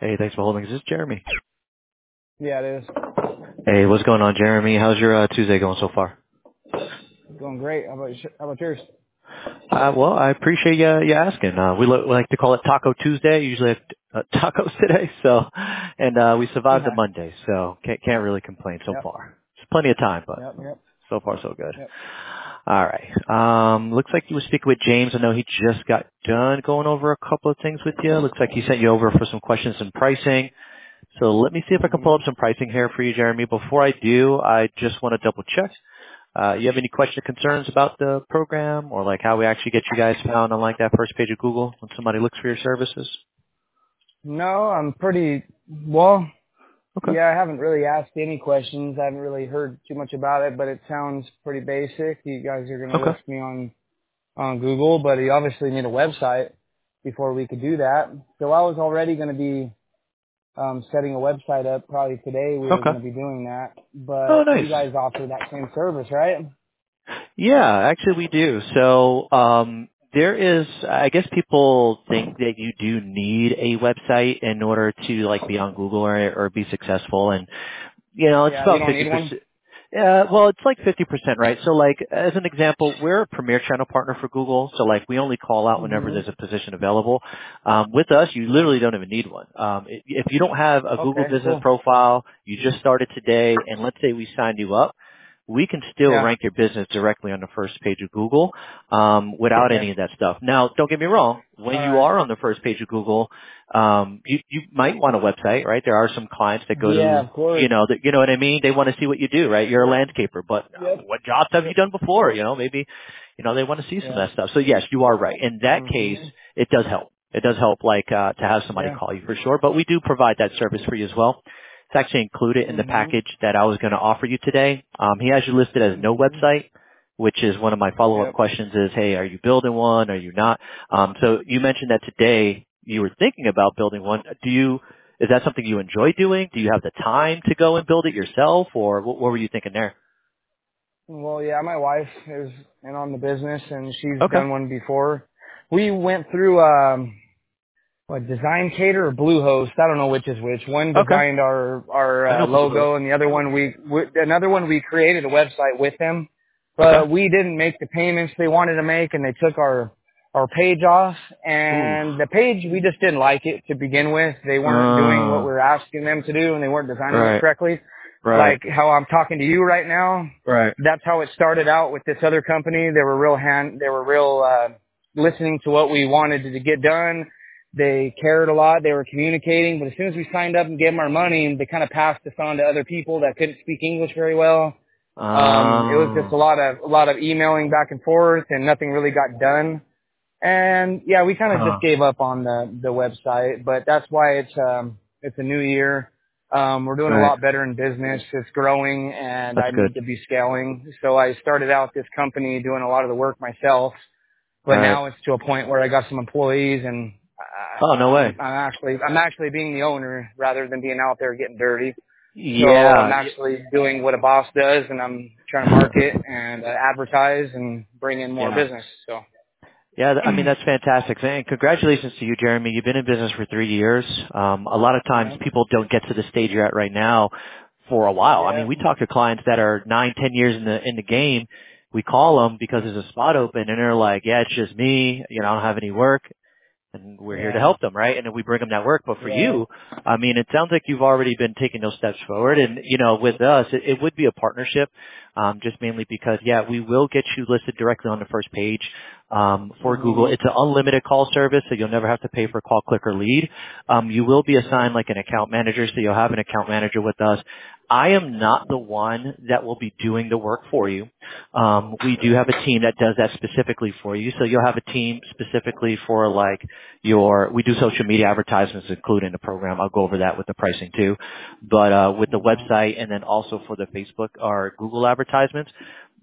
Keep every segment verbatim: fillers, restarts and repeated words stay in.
Hey, thanks for holding. Is this Jeremy? Yeah, it is. Hey, what's going on, Jeremy? How's your uh, Tuesday going so far? Going great. How about your, how about yours? Uh, well, I appreciate you, you asking. Uh, we, lo- we like to call it Taco Tuesday. Usually have uh, tacos today, so and uh, we survived the Yeah. Monday, so can't can't really complain so Yep. far. There's plenty of time, but Yep. Yep. so far so good. Yep. All right. Um, looks like you were speaking with James. I know he just got done going over a couple of things with you. Looks like he sent you over for some questions and pricing. So let me see if I can pull Mhm. up some pricing here for you, Jeremy. Before I do, I just want to double check. Uh, you have any questions or concerns about the program or like how we actually get you guys found on like that first page of Google when somebody looks for your services? No, I'm pretty well. Okay. Yeah, I haven't really asked any questions. I haven't really heard too much about it, but it sounds pretty basic. You guys are going to Okay. list me on on Google, but you obviously need a website before we could do that. So I was already going to be um, setting a website up. Probably today we were going Okay. to be doing that, Oh, but you nice. guys offer that same service, right? Yeah, actually we do. So, um, there is, I guess people think that you do need a website in order to like be on Google or, or be successful. And you know, it's Yeah, you about don't need one. fifty percent. Yeah, well, it's like fifty percent, right? So like, as an example, we're a premier channel partner for Google. So like, we only call out whenever Mhm. there's a position available. Um, with us, you literally don't even need one. Um, i- if you don't have a Google Okay, business cool. profile, you just started today, and let's say we signed you up, we can still Yeah. rank your business directly on the first page of Google um, without Okay. any of that stuff. Now, don't get me wrong. When All you right. are on the first page of Google, um, you, you might want a website, right? There are some clients that go Yeah, to, of course. you know, that you know what I mean. They want to see what you do, right? You're a Yep. landscaper, but uh, Yep. what jobs have you Yep. done before? You know, maybe, you know, they want to see some Yeah. of that stuff. So yes, you are right. In that case, Mhm. it does help. It does help, like uh, to have somebody Yeah. call you for sure. But we do provide that service for you as well. It's actually included in the Mhm. package that I was going to offer you today. Um, he has you listed as no Mhm. website, which is one of my follow-up Yep. questions is, hey, are you building one? Are you not? Um, so you mentioned that today you were thinking about building one. Do you, is that something you enjoy doing? Do you have the time to go and build it yourself, or what, what were you thinking there? Well, yeah, my wife is in on the business, and she's Okay. done one before. We went through um, what Design Cater or Bluehost. I don't know which is which. One Okay. designed our our I uh, know Bluehost. logo, and the other one we, we another one we created a website with them, Okay. but we didn't make the payments they wanted to make, and they took our our page off. Ooh. And the page, we just didn't like it to begin with. They weren't doing what we Uh, were asking them to do, and they weren't designing it right. correctly. Right. Like how I'm talking to you right now, Right. that's how it started out with this other company. They were real hand, they were real, uh, listening to what we wanted to get done. They cared a lot. They were communicating, but as soon as we signed up and gave them our money, they kind of passed us on to other people that couldn't speak English very well. Um, it was just Uh, a lot of, a lot of emailing back and forth and nothing really got done. And yeah, we kind of huh. just gave up on the, the website, but that's why it's, um, it's a new year. Um, we're doing a Right. lot better in business. It's growing and That's I good. need to be scaling. So I started out this company doing a lot of the work myself, but Right. now it's to a point where I got some employees and Oh, I, no I'm, way. I'm actually, I'm actually being the owner rather than being out there getting dirty. So I'm Yeah. actually doing what a boss does and I'm trying to market and uh, advertise and bring in more Yeah. business. So. Yeah, th- I mean, that's fantastic. And congratulations to you, Jeremy. You've been in business for three years. Um, a lot of times Yeah. people don't get to the stage you're at right now for a while. I Yeah. mean, we talk to clients that are nine, ten years in the, in the game. We call them because there's a spot open and they're like, yeah, it's just me. You know, I don't have any work. And we're here to Yeah. help them, right? And then we bring them that work. But for Yeah. you, I mean, it sounds like you've already been taking those steps forward. And, you know, with us, it, it would be a partnership, um, just mainly because, yeah, we will get you listed directly on the first page, um, for Google. Mhm. It's an unlimited call service, so you'll never have to pay for call, click, or lead. Um, you will be assigned like an account manager, so you'll have an account manager with us. I am not the one that will be doing the work for you. Um, we do have a team that does that specifically for you. So you'll have a team specifically for like your, we do social media advertisements included in the program. I'll go over that with the pricing too. But, uh, with the Mhm. website and then also for the Facebook or Google advertisements,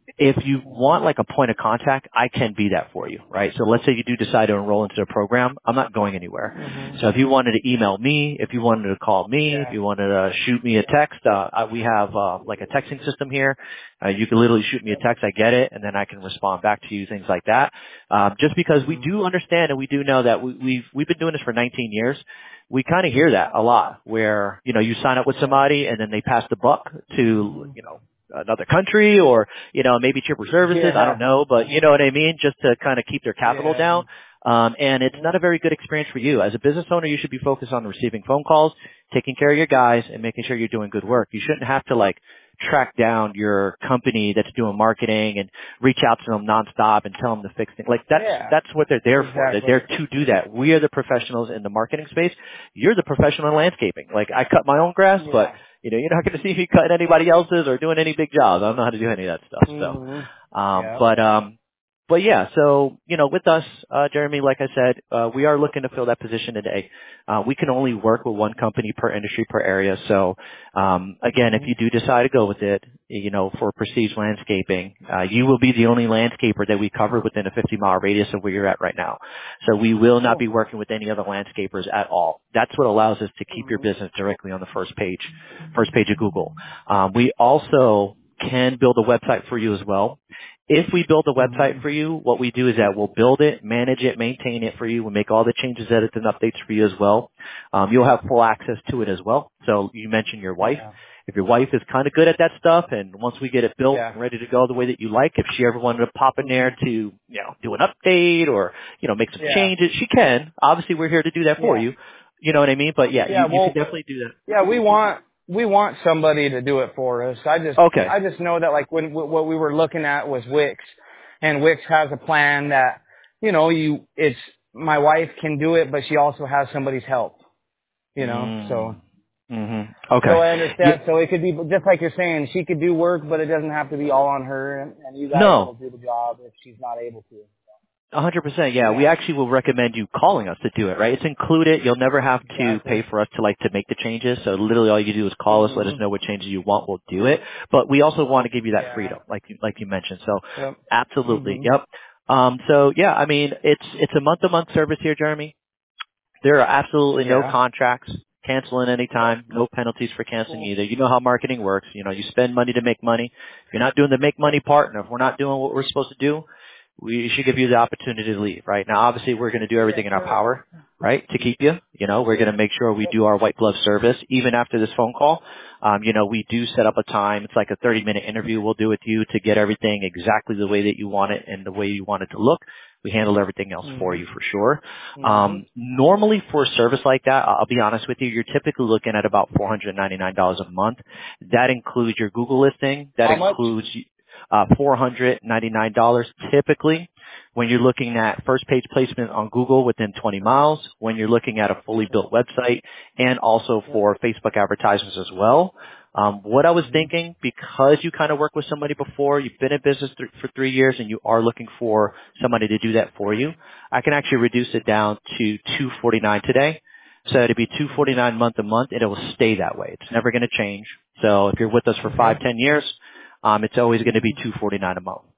if you want like a point of contact, I can be that for you, right? So let's say you do decide to enroll into the program. I'm not going anywhere. Mm-hmm. So if you wanted to email me, if you wanted to call me, Yeah. if you wanted to shoot me a text, uh, I- we have uh, like a texting system here. Uh, you can literally shoot me a text, I get it, and then I can respond back to you, things like that. Um, just because we Mm-hmm. do understand and we do know that we, we've we've been doing this for nineteen years. We kind of hear that a lot, where you know you sign up with somebody and then they pass the buck to you know another country or, you know, maybe cheaper services. I don't Yeah. know, but you know what I mean? Just to kind of keep their capital Yeah. down. Um, and it's not a very good experience for you. As a business owner, you should be focused on receiving phone calls, taking care of your guys, and making sure you're doing good work. You shouldn't have to like track down your company that's doing marketing and reach out to them nonstop and tell them to fix things. Like that's, Yeah. that's what they're there for. They're Exactly. there to do that. We are the professionals in the marketing space. You're the professional in landscaping. Like I cut my own grass, but Yeah. you know, you're not going to see me cutting anybody else's or doing any big jobs. I don't know how to do any of that stuff. Mm-hmm. So, um, Yeah. but, um, but yeah, so, you know, with us, uh, Jeremy, like I said, uh, we are looking to fill that position today. Uh, we can only work with one company per industry, per area. So, um, again, if Mm-hmm. you do decide to go with it, you know, for Prestige Landscaping, uh, you will be the only landscaper that we cover within a fifty mile radius of where you're at right now. So we will not Cool. be working with any other landscapers at all. That's what allows us to keep your Mm-hmm. business directly on the first page, first page of Google. Um, we also can build a website for you as well. If we build a Mm-hmm. website for you, what we do is that we'll build it, manage it, maintain it for you. We'll make all the changes, edits, and updates for you as well. Um, you'll have full access to it as well. So you mentioned your wife. Yeah. If your wife is kind of good at that stuff, and once we get it built Yeah. and ready to go the way that you like, if she ever wanted to pop in Mm-hmm. there to, you know, do an update or, you know, make some Yeah. changes, she can. Obviously, we're here to do that for Yeah. you. You know what I mean? But yeah, you, Yeah. you can Well, definitely do that. yeah, we want, we want somebody to do it for us. I just, Okay. I just know that like when, what we were looking at was Wix, and Wix has a plan that, you know, you, it's, my wife can do it, but she also has somebody's help, you know, so. Mm. Mm-hmm. So Okay. I Yeah, understand. So it could be just like you're saying, she could do work, but it doesn't have to be all on her, and, and you guys no. will do the job if she's not able to. A hundred percent, yeah. We Yeah, actually will recommend you calling us to do it, right? It's included. You'll never have to exactly. pay for us to like to make the changes. So literally all you do is call us, let us Mhm. know what changes you want, we'll do it. But we also want to give you that Yeah. freedom, like you like you mentioned. So Yep. absolutely, Mhm. yep. Um so yeah, I mean it's it's a month to month service here, Jeremy. There are absolutely no Yeah. contracts. Cancel at any time. No penalties for canceling Cool. either. You know how marketing works. You know, you spend money to make money. If you're not doing the make money part, and if we're not doing what we're supposed to do, we should give you the opportunity to leave, right? Now, obviously, we're going to do Yeah. everything in our Sure. power, right, to keep you. You know, we're going to make sure we Yep. do our white glove service even after this phone call. Um, you know, we do set up a time. It's like a thirty minute interview we'll do with you to get everything exactly the way that you want it and the way you want it to look. We handle everything else for Mhm. you for sure. Mhm. Um, normally for a service like that, I'll be honest with you, you're typically looking at about four hundred ninety-nine dollars a month. That includes your Google listing. That How much? includes uh, four hundred ninety-nine dollars typically when you're looking at first page placement on Google within twenty miles, when you're looking at a fully Okay. built website, and also Yep. for Facebook advertisements as well. Um, what I was Mhm. thinking, because you kind of worked with somebody before, you've been in business th- for three years, and you are looking for somebody to do that for you, I can actually reduce it down to two forty-nine today. So it'd be two Mhm. forty-nine month to month, and it will stay that way. It's never going to change. So if you're with us for five, Okay. ten years, um, it's always going to be Mhm. two forty-nine a month.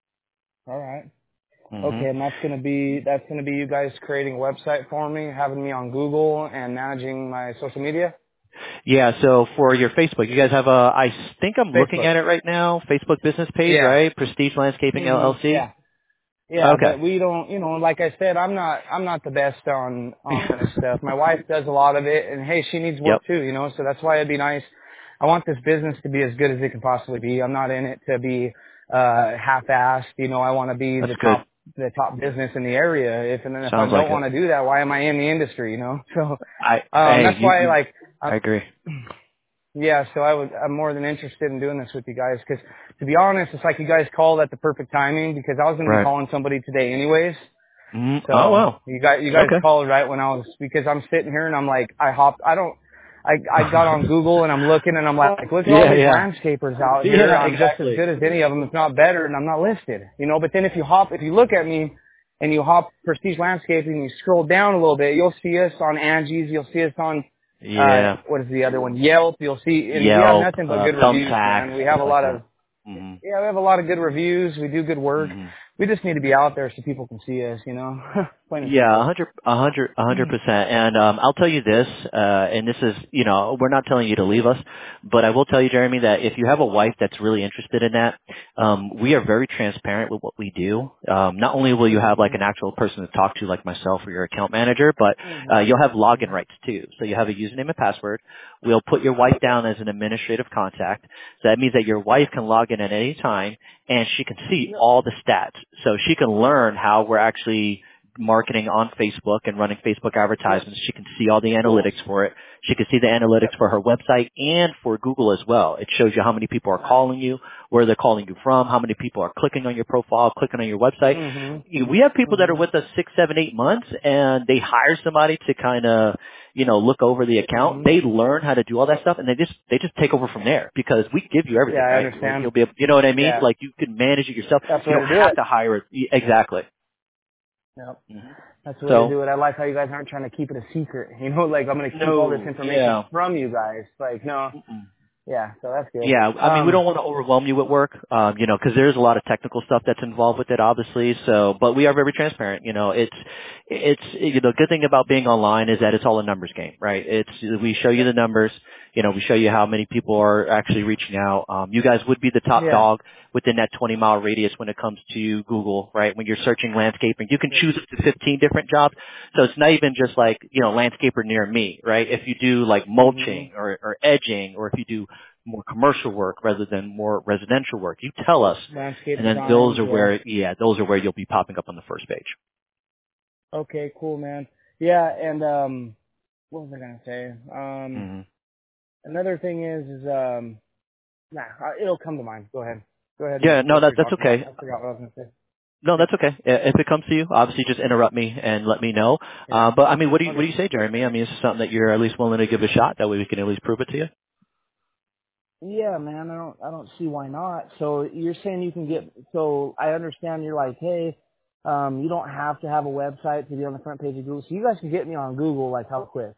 All right. hmm Okay, and that's gonna be that's gonna be you guys creating a website for me, having me on Google, and managing my social media. Yeah. So for your Facebook, you guys have a. I think I'm looking Facebook. at it right now. Facebook business page, Yeah. right? Prestige Landscaping Mhm. L L C. Yeah. Yeah, Okay. but we don't, you know, like I said, I'm not, I'm not the best on, on this stuff. My wife does a lot of it, and hey, she needs Yep. work too, you know, so that's why it'd be nice. I want this business to be as good as it can possibly be. I'm not in it to be, uh, half-assed, you know, I want to be That's the good. top, the top business in the area. If, and then if I Sounds like don't it. want to do that, why am I in the industry, you know? So, I. um, Hey, that's you. why, you like, I I'm, agree. yeah, so I would, I'm more than interested in doing this with you guys, because to be honest, it's like you guys called at the perfect timing, because I was going to be Right. calling somebody today anyways. mm Oh So wow. you guys, you guys Okay. called right when I was, because I'm sitting here and I'm like, I hopped, I don't, I, I got on Google and I'm looking and I'm like, look at all yeah. these Yeah. landscapers out here. Yeah. I'm just as Exactly. good as any of them, if not better, and I'm not listed, you know. But then if you hop, if you look at me and you hop Prestige Landscaping and you scroll down a little bit, you'll see us on Angie's, you'll see us on, uh, Yeah. what is the other one? Yelp. You'll see, and we have Yelp, nothing but uh, good reviews, Thumbtack, man. We have stuff a like lot of, that. Mm-hmm. Yeah, we have a lot of good reviews. We do good work. Mm-hmm. We just need to be out there so people can see us, you know? Plain and Yeah, a simple. hundred, a hundred, a hundred percent. And um, I'll tell you this, uh, and this is, you know, we're not telling you to leave us, but I will tell you, Jeremy, that if you have a wife that's really interested in that, um, we are very transparent with what we do. Um, not only will you have like Mm-hmm. an actual person to talk to, like myself or your account manager, but uh, Mm-hmm. you'll have login rights too. So you have a username and password. We'll put your wife down as an administrative contact. So that means that your wife can log in at any time, and she can see Yep. all the stats. So she can learn how we're actually marketing on Facebook and running Facebook Yep. advertisements. She can see all the Cool. analytics for it. She can see the Yep. analytics for her website and for Google as well. It shows you how many people are Nice. calling you, where they're calling you from, how many people are clicking on your profile, clicking on your website. Mm-hmm. We have people that are Mm-hmm. with us six, seven, eight months, and they hire somebody to kind of, you know, look over the account. Mm-hmm. They learn how to do all that stuff, and they just they just take over from there because we give you Yeah, everything, I right? Like understand. you'll be, able, you know what I mean? Yeah. Like you can manage it yourself. That's the You way don't to do have it. to hire it. Exactly. Yep. hmm That's the way to So do it. I like how you guys aren't trying to keep it a secret. You know, like I'm going to keep all this no, information yeah. from you guys. Like, no. Mm-mm. Yeah, so that's good. Yeah, I mean, we Um, don't want to overwhelm you with work, um, you know, because there's a lot of technical stuff that's involved with it, obviously. So, but we are very transparent. You know, it's, it's, you know, the good thing about being online is that it's all a numbers game, right? It's, we show you yep. the numbers, you know, we show you how many people are actually reaching out. Um, you guys would be the top Yeah. dog within that twenty mile radius when it comes to Google, right? When you're searching landscaping, you can Yep. choose up to fifteen different jobs. So it's not even just like, you know, landscaper near me, right? If you do like Mhm. mulching or, or edging, or if you do more commercial work rather than more residential work. You tell us, Landscape and then those design. are Yeah. where, yeah, those are where you'll be popping up on the first page. Okay. Cool, man. Yeah, and um, what was I gonna say? Um, hmm another thing is, is um, nah, uh, it'll come to mind. Go ahead. Go ahead and Yeah, no, what that you're that's talking about. okay. I forgot what I was gonna say. No, that's okay. I- If it comes to you, obviously just interrupt me and let me know. Yeah. Uh, but I mean, what do you what Okay. do you say, Jeremy? I mean, is this something that you're at least willing to give a shot? That way we can at least prove it to you. Yeah, man. I don't. I don't see why not. So you're saying you can get. So I understand. You're like, hey, um, you don't have to have a website to be on the front page of Google. So you guys can get me on Google like how quick?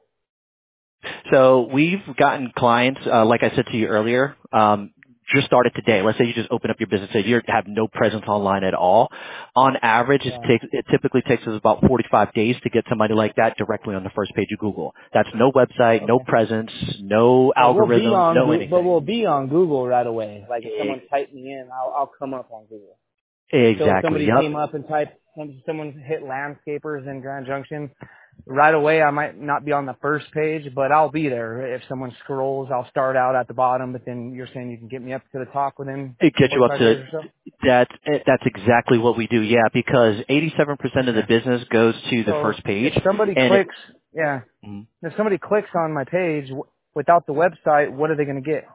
So we've gotten clients, uh, like I said to you earlier, um, just started today. Let's say you just open up your business and you have no presence online at all. On average, it Yeah. takes it typically takes us about forty-five days to get somebody like that directly on the first page of Google. That's no website, no Okay. presence, no But we'll be algorithm, on no Google, but anything. we'll be on Google right away. Like if E- someone typed me in, I'll I'll come up on Google. So if Exactly. somebody Yep. came up and typed, when someone hit landscapers in Grand Junction, right away I might not be on the first page, but I'll be there. If someone scrolls, I'll start out at the bottom, but then you're saying you can get me up to the top within It gets you up forty-five to days or so? that. That's exactly what we do. Yeah, because eighty-seven percent of the Okay. business goes to the So first if page, somebody and it. clicks, yeah, Mhm. if somebody clicks on my page w- without the website, what are they going to get?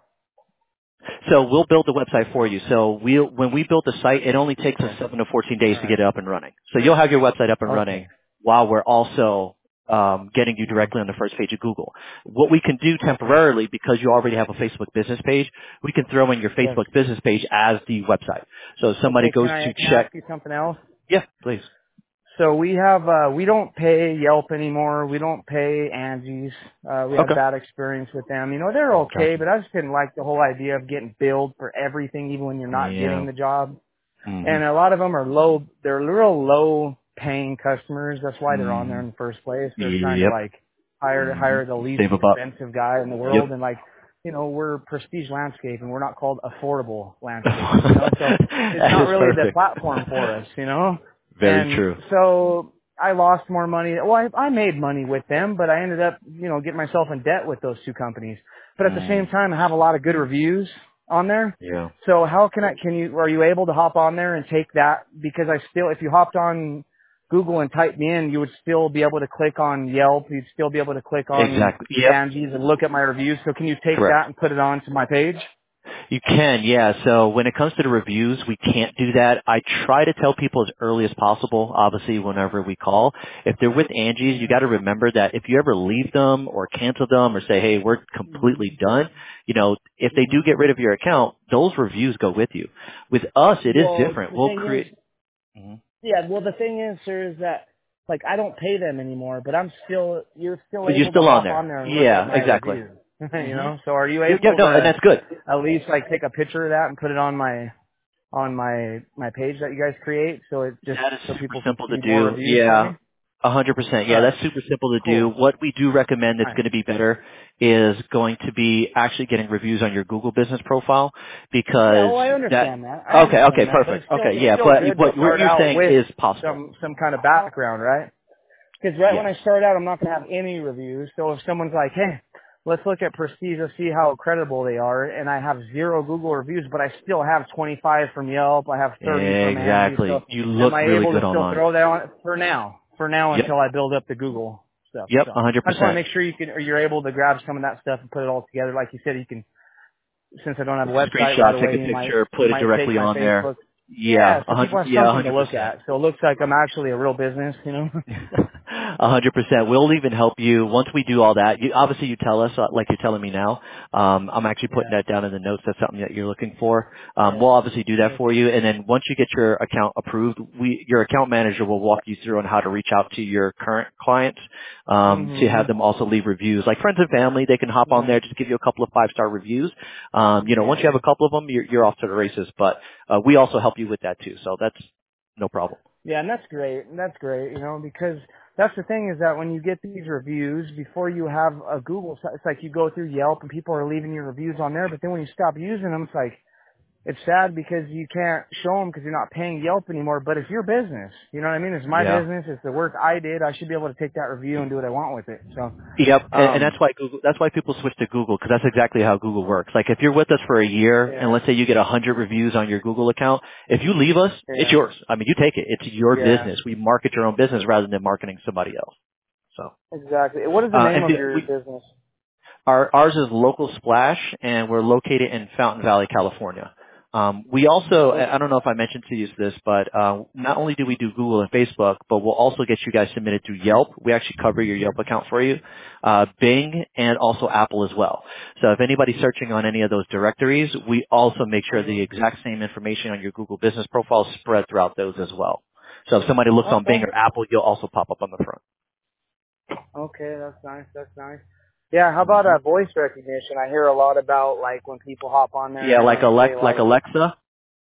So we'll build the website for you. So we'll, when we build the site, it only takes us Okay. seven to fourteen days All to right. get it up and running. So you'll have your website up and Okay. running while we're also um, getting you Mhm. directly on the first page of Google. What we can do Okay. temporarily, because you already have a Facebook business page, we can throw in your Yes. Facebook business page as the website. So if somebody Okay. Can goes I to can I check, ask you something else? yeah, please. So we have uh we don't pay Yelp anymore. We don't pay Angie's. Uh we had Okay. bad experience with them. You know, they're okay, Gotcha. but I just didn't like the whole idea of getting billed for everything even when you're not Yeah. getting the job. hmm And a lot of them are low they're real low paying customers. That's why they're on there hmm in the first place. They're trying to Yep. like hire hmm hire the least Save a buck. expensive guy in the Yep. world and like you know, we're prestige landscaping. We're not called affordable landscaping, you know? So it's That not is really the perfect. platform for us, you know? Very And true. so I lost more money. Well, I, I made money with them, but I ended up, you know, getting myself in debt with those two companies. But at the same Mm, time, I have a lot of good reviews on there. yeah. So how can I, can you, are you able to hop on there and take that? Because I still, if you hopped on Google and typed me in, you would still be able to click on Yelp. You'd still be able to click on Exactly. Yep. Angie's and look at my reviews. So can you take Correct. that and put it onto my page? You can, yeah. So when it comes to the reviews, we can't do that. I try to tell people as early as possible, obviously whenever we call. If they're with Angie's, you got to remember that if you ever leave them or cancel them or say, hey, we're Mm-hmm. completely done, you know, if they Mm-hmm. do get rid of your account, those reviews go with you. With us, it is Well, different. the We'll thing is, create, Mhm. yeah, well, the thing is, sir, is that, like, I don't pay them anymore, but I'm still, you're still but you're able to still on hop on there. there and look at Yeah, my exactly. reviews. you Mm-hmm. know. So are you Yeah, able no, and to that's good. at least like take a picture of that and put it on my on my my page that you guys create, so it just That is so super people can simple to see more do. reviews for Yeah. me? A hundred percent. All Yeah, right, that's super simple to do. cool. What we do recommend that's Nice. going to be better is going to be actually getting reviews on your Google business profile Yeah, because oh, I that, understand that. I okay, okay, understand that, but it's perfect. still Okay, it's yeah, still but good to what, what start you're out saying with is possible. some some kind of background, right? Because right when Yes. I start out, I'm not going to have any reviews. So if someone's like, hey, let's look at Prestige to see how credible they are, and I have zero Google reviews, but I still have twenty-five from Yelp, I have thirty from Andy, so Exactly. You am look I really able to good still online. throw that on for now? For now Yep. until I build up the Google stuff. Yep, So a hundred I just want to percent. make sure you can, or you're able to grab some of that stuff and put it all together. Like you said, you can, since I don't have a website right Screenshot, take away, a you might, picture, you put it might take directly my on there. Facebook. Yeah, Yeah, a so people hundred, have yeah, a something to hundred look percent. at. So it looks like I'm actually a real business, you know? A hundred percent. We'll even help you once we do all that. You, obviously, you tell us uh, like you're telling me now. Um, I'm actually putting Yeah. that down in the notes. That's something that you're looking for. Um, Yeah. we'll obviously do that Yes. for you. And then once you get your account approved, we your account manager will walk you through on how to reach out to your current clients um, to have Mhm. them also leave reviews. Like friends and family, they can hop on Nice. there, just give you a couple of five star reviews. Um, you know, once you have Yeah. a couple of them, you're, you're off to the races. But uh, we also help you with that too. So that's no problem. Yeah, and that's great. And that's great, you know, because that's the thing is that when you get these reviews, before you have a Google site, it's like you go through Yelp and people are leaving your reviews on there, but then when you stop using them, it's like, it's sad because you can't show them because you're not paying Yelp anymore, but it's your business. You know what I mean? It's my Yeah. business. It's the work I did. I should be able to take that review and do what I want with it. So, Yep, and, and that's um, why Google. That's why people switch to Google because that's exactly how Google works. Like if you're with us for a year, and yeah, let's say you get a hundred reviews on your Google account, if you leave us, it's yeah, yours. I mean, you take it. It's your yeah, business. We market your own business rather than marketing somebody else. So, exactly. What is the uh, name and of the, your we, business? our, ours is Local Splash, and we're located in Fountain Valley, California. Um, we also, I I don't know if I mentioned to you this, but uh, not only do we do Google and Facebook, but we'll also get you guys submitted through Yelp. We actually cover your Yelp account for you, uh, Bing, and also Apple as well. So if anybody's searching on any of those directories, we also make sure the Mhm. exact same information on your Google business profile is spread throughout those as well. So if somebody looks on Bing Okay. or Apple, you'll also pop up on the front. Okay, that's nice. That's nice. Yeah, how about hmm uh, voice recognition? I hear a lot about like when people hop on there Yeah, and like they say Alex, like like, Alexa.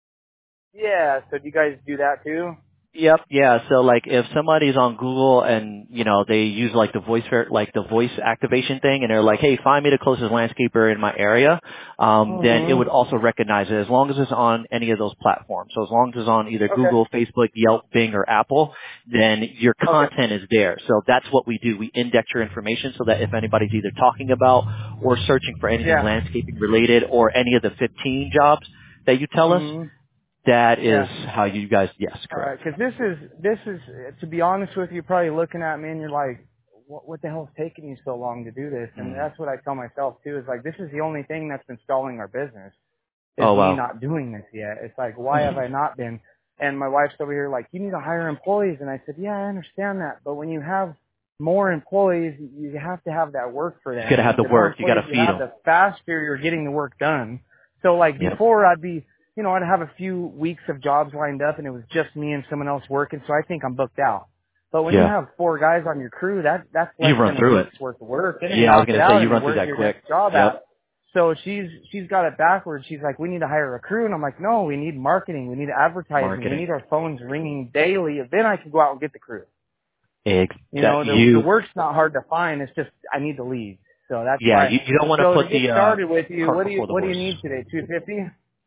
yeah. So do you guys do that too? Yep. Yeah. So like if somebody's on Google and, you know, they use like the voice, ver- like the voice activation thing and they're like, hey, find me the closest landscaper in my area, um, then it Mhm. would also recognize it as long as it's on any of those platforms. So as long as it's on either Okay. Google, Facebook, Yelp, Bing, or Apple, then your Okay. content is there. So that's what we do. We index your information so that if anybody's either talking about or searching for anything Yeah. landscaping related or any of the fifteen jobs that you tell us, Mhm. that is Yeah. how you guys, yes, All right. correct. Because this is this is to be honest with you, probably looking at me and you're like, what what the hell's taking you so long to do this? And Mm. that's what I tell myself too. Is like this is the only thing that's been stalling our business. Is Oh, me wow. not doing this yet. It's like, why have I not been? And my wife's over here like, you need to hire employees. And I said, yeah, I understand that. But when you have more employees, you have to have that work for You gotta them. have And the the more work. You employees gotta you feed have, them. the faster you're getting the work done. So like Yep. before I'd be, you know, I'd have a few weeks of jobs lined up and it was just me and someone else working. So I think I'm booked out. But when you Yeah. have four guys on your crew, that, that's You less run than a through it. week's worth of work. Then they Yeah, I was knock it gonna say out you and then run through where's that your quick. next job Yep. at? So she's she's got it backwards. She's like, we need to hire a crew, and I'm like, no, we need marketing, we need advertising, we Marketing. need our phones ringing daily. Then I can go out and get the crew. Ex- You that know, the the you. work's not hard to find. It's just I need the leads. So that's Yeah, why. you, you don't want to So to put get the uh, started with you, cart what do you before the what do you horse. need today? Two fifty.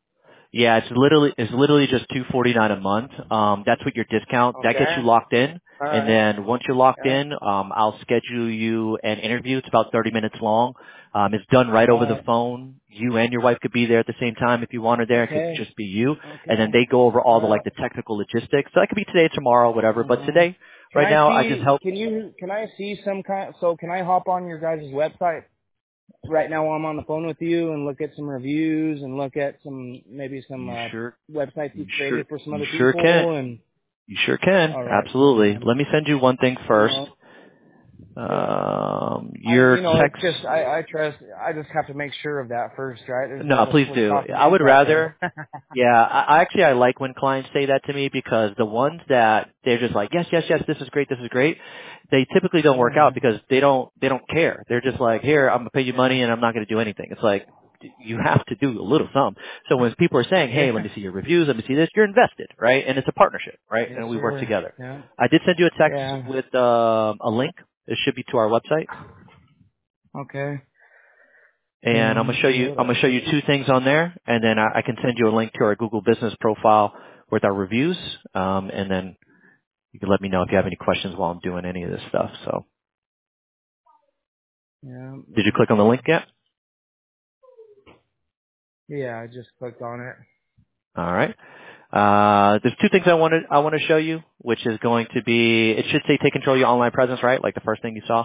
Yeah, it's literally it's literally just two forty nine a month. Um, that's what your discount that gets you Okay. locked in, All and right. then once you're locked Yeah. in, um, I'll schedule you an interview. It's about thirty minutes long. Um, it's done right over All the right. phone. You and your wife could be there at the same time if you wanted there. It could Okay. just be you, and then Okay. they go over All all the right. like the technical logistics. So that could be today, tomorrow, whatever. But Mhm. today, Can right I now, I just see? help. Can you? Can I see some kind? So can I hop on your guys' website right now while I'm on the phone with you and look at some reviews and look at some maybe some You uh, sure, websites you you've sure, created for some you other sure can. people and You sure can. all right, cool Absolutely. man. Let me send you one thing first. Well, Um, I, your you know, text. it's just I, I trust. I just have to make sure of that first, right? There's a No, lot of please do. Wisconsin I would names out rather. there. Yeah, I, I actually I like when clients say that to me because the ones that they're just like, yes, yes, yes, this is great, this is great, they typically don't work out Mhm. because they don't they don't care. They're just like, here, I'm gonna pay you Yeah. money and I'm not gonna do anything. It's like you have to do a little something. So when people are saying, hey, let Yeah. me see your reviews, let me see this, you're invested, right? And it's a partnership, right? Yes, And we work sir. together. Yeah. I did send you a text Yeah. with um, a link. It should be to our website. Okay. Yeah. And I'm Let me gonna show pull you. it I'm up. gonna show you two things on there, and then I, I can send you a link to our Google Business profile with our reviews, um, and then you can let me know if you have any questions while I'm doing any of this stuff. So, Yeah. did Let you me click on the link see. yet? Yeah, I just clicked on it. All right. Uh, there's two things I want to I want to show you, which is going to be. It should say take control of your online presence, right? Like the first thing you saw.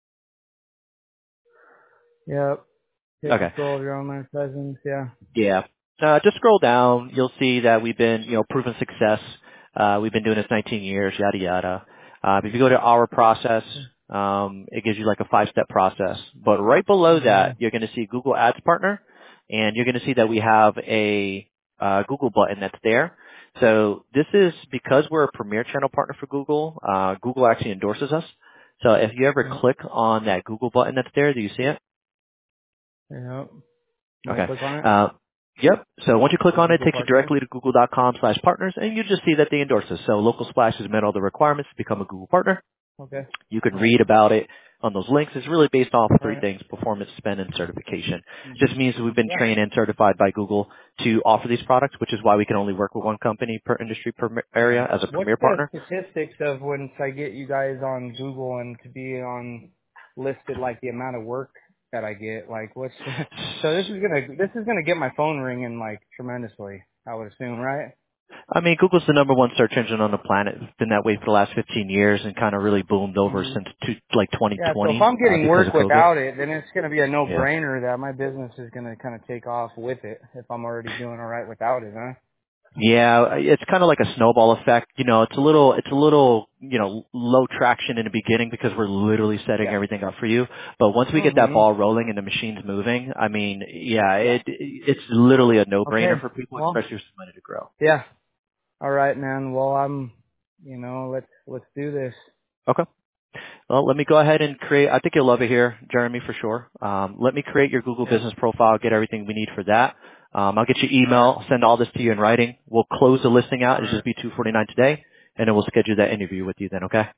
Yep. Take Okay. control of your online presence. Yeah. Yeah. Uh, just scroll down. You'll see that we've been, you know, proven success. Uh, we've been doing this nineteen years, yada, yada. Uh, if you go to our process, um, it gives you like a five-step process. But right below Mhm. that, you're going to see Google Ads Partner, and you're going to see that we have a uh, Google button that's there. So this is because we're a premier channel partner for Google. Uh, Google actually endorses us. So if you ever Yep. click on that Google button that's there, do you see it? Yep. Do I Okay. click on it? Uh, yep. So once you click on it, it Google takes you partner. directly to google.com slash partners, and you just see that they endorse us. So Local Splash has met all the requirements to become a Google partner. Okay. You can read about it on those links. It's really based off of All three right. things: performance, spend, and certification. It just Mhm. means that we've been Yeah. trained and certified by Google to offer these products, which is why we can only work with one company per industry per Yeah. area as a What's premier the partner. statistics of once I get you guys on Google and to be on listed, like the amount of work that I get? Like, what's so this is gonna this is gonna get my phone ringing like tremendously. I would assume, right? I mean, Google's the number one search engine on the planet. It's been that way for the last fifteen years and kind of really boomed over Mhm. since two, like Yeah. So if twenty twenty I'm uh, getting because work of COVID. without it, then it's gonna be a Yeah. no-brainer that my business is gonna kind of take off with it if I'm already doing all right without it, huh? Yeah, it's kind of like a snowball effect. You know, it's a little, it's a little, you know, low traction in the beginning because we're literally setting Yeah. everything up for you. But once we get that Mhm. ball rolling and the machine's moving, I mean, yeah, Yeah. it, it's literally a no-brainer Okay. for people, Well. especially if there's money to grow. Yeah. All right, man. Well, I'm. You know, let's let's do this. Okay. Well, let me go ahead and create, I think you'll love it here, Jeremy, for sure. Um, let me create your Google Yeah. business profile, get everything we need for that. Um, I'll get your All right. email, send all this to you in writing. We'll close the listing out. All It'll right. just be two forty-nine today, and then we'll schedule that interview with you then, okay?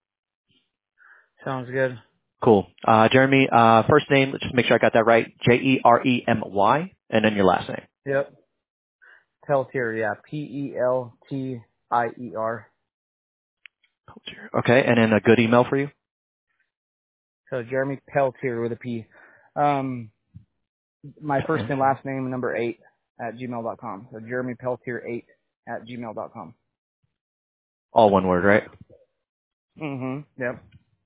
Sounds good. Cool. Uh, Jeremy, uh, first name, let's just make sure I got that right. J E R E M Y, and then your last name. Yep. Peltier. Yeah. P E L T I E R. Okay, and then a good email for you. So Jeremy Peltier with a P. Um, my first and last name, number eight at gmail dot com. So Jeremy Peltier eight at gmail dot com. All one word, right? Mm-hmm. Yep.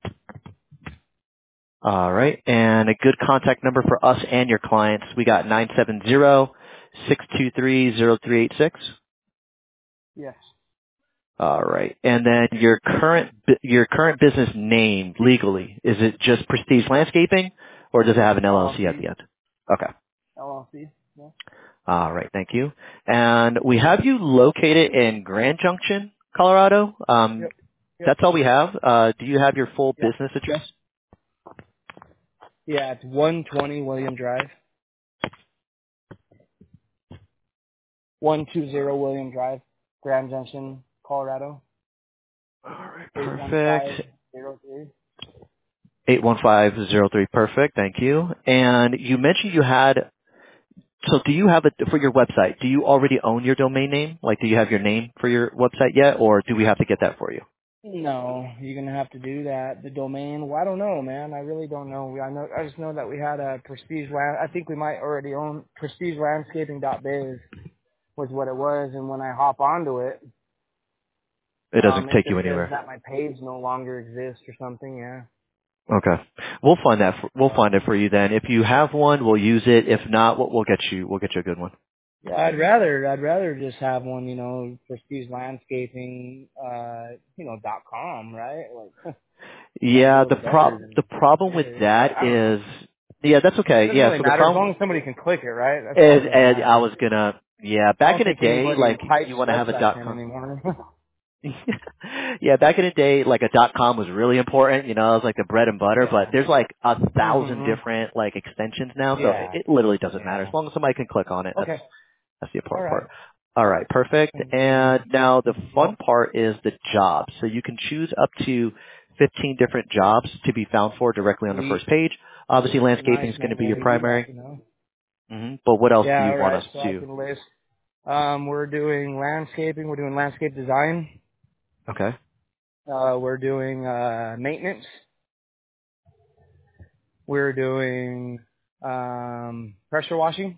All right, and a good contact number for us and your clients. We got nine seven zero, six two three, zero three eight six. Yes. All right, and then your current bu- your current business name legally, is it just Prestige Landscaping, or does it have an L L C at L L C. the end? Okay. L L C. Yeah. All right, thank you. And we have you located in Grand Junction, Colorado. Um, Yep. Yep. that's all we have. Uh, do you have your full Yep. business address? Yeah. It's one twenty William Drive. one two zero William Drive, Grand Junction, Colorado. All right, eight one perfect. five zero three. eight one five zero three, perfect. Thank you. And you mentioned you had, so do you have it for your website? Do you already own your domain name? Like, do you have your name for your website yet, or do we have to get that for you? No, you're gonna have to do that. The domain. Well, I don't know, man. I really don't know. We, I know. I just know that we had a Prestige Land. I think we might already own Prestige Landscaping dot biz was what it was. And when I hop onto it, It doesn't um, it take you just says anywhere. that my page no longer exists or something. Yeah. Okay. We'll find that. For, we'll find it for you then. If you have one, we'll use it. If not, we'll, we'll get you. We'll get you a good one. Yeah, I'd rather I'd rather just have one, you know, Prestige Landscaping, uh, you know, dot com, right? Like, Sounds a Yeah, little the bit prob better than the problem with it is. But that I don't know. is, yeah, that's It okay. doesn't Yeah, really so the matter as problem, long as somebody can click it, right? That's all and, that really and I matters. was gonna, yeah, I back don't in the think day, anybody like types you want to have a websites dot in com. anymore. Yeah, back in the day, like a dot com was really important. You know, it was like the bread and butter. But Yeah. there's like a thousand Mhm. different like extensions now, so it, Yeah. it literally doesn't matter as Yeah. long as somebody can click on it. That's Okay. that's the All important right. part. All right, perfect. And And then now the mhm. fun part is the jobs. So you can choose up to fifteen different jobs to be found for directly on the Sweet. first page. Obviously, landscaping Nice, is going to man. be Yeah, your we do that, primary. you know. hmm But what else do Yeah. you All want right. us So I to? can list. Um, we're doing landscaping. We're doing landscape design. Okay. Uh, we're doing uh, maintenance. We're doing um, pressure washing.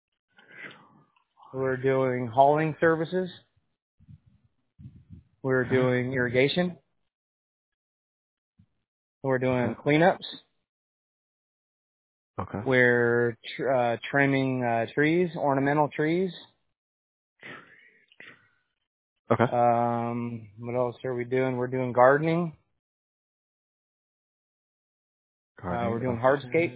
We're doing hauling services. We're Okay. doing irrigation. We're Okay. doing cleanups. Okay. We're tr- uh, trimming uh, trees, ornamental trees. Okay. Um, what else are we doing? We're doing gardening. Uh, we're Gardening. doing Okay. hardscapes.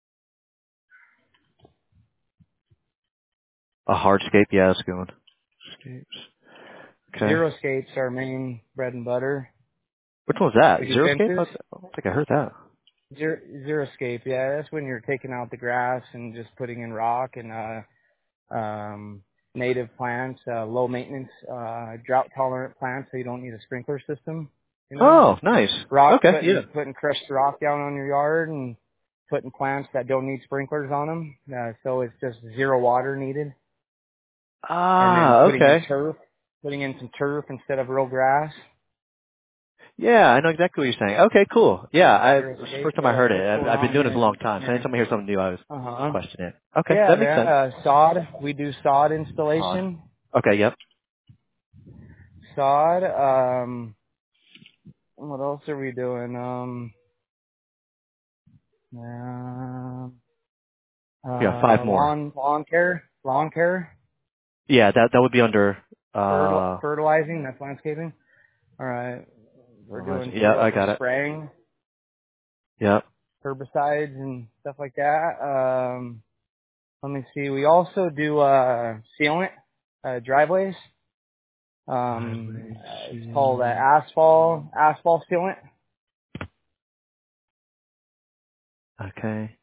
A hardscape. Yeah, that's a good one. Scapes. Okay. Xeroscapes are our main bread and butter. Which one was that? We do Zeroscape? I fences. don't think I heard that. Zer- Xeroscape, yeah, that's when you're taking out the grass and just putting in rock and uh, um, native plants, uh, low maintenance, uh, drought tolerant plants, so you don't need a sprinkler system. You know, Oh, just nice. rock Okay. Yeah. putting putting crushed rock down on your yard and putting plants that don't need sprinklers on them. Uh, so it's just zero water needed, and then Ah, putting in okay. turf, putting in some turf instead of real grass. Yeah, I know exactly what you're saying. Okay, cool. Yeah, I this is the Xeroscape. first time I So heard it. what's I've, going I've been on doing this a here? long time, so Here. anytime I hear something new, I always Uh huh. question it. Okay, Yeah, that makes man. sense. Uh, sod. We do sod Sod. installation. Okay, yep. Sod. Um, what else are we doing? Um, uh, We got five uh, more. lawn lawn care. Lawn care. Yeah, that that would be under Fertil- uh fertilizing. That's landscaping. All right. We're doing yeah, fer- I we're got it. spraying Yep. herbicides and stuff like that. Um, let me see. We also do uh sealant uh, driveways. Um, Driveway uh, it's called uh, seal. asphalt asphalt sealant. Okay.